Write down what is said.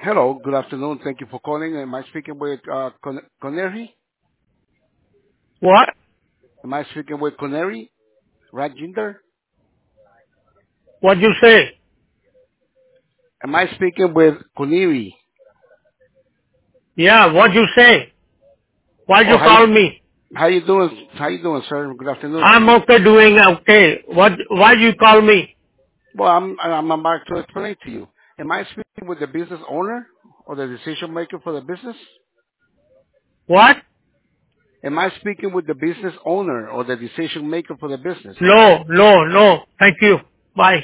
Hello, good afternoon. Thank you for calling. Am I speaking with Connery? What? Am I speaking with Connery? Rajinder? What you say? Am I speaking with Connery? Yeah, what you say? Why Oh, you call me? how you doing? How you doing, sir? Good afternoon. I'm okay doing okay. Why you call me? Well, I'm about to explain to you. Am I speaking with the business owner or the decision maker for the business? What? Am I speaking with the business owner or the decision maker for the business? No, no, no. Thank you. Bye.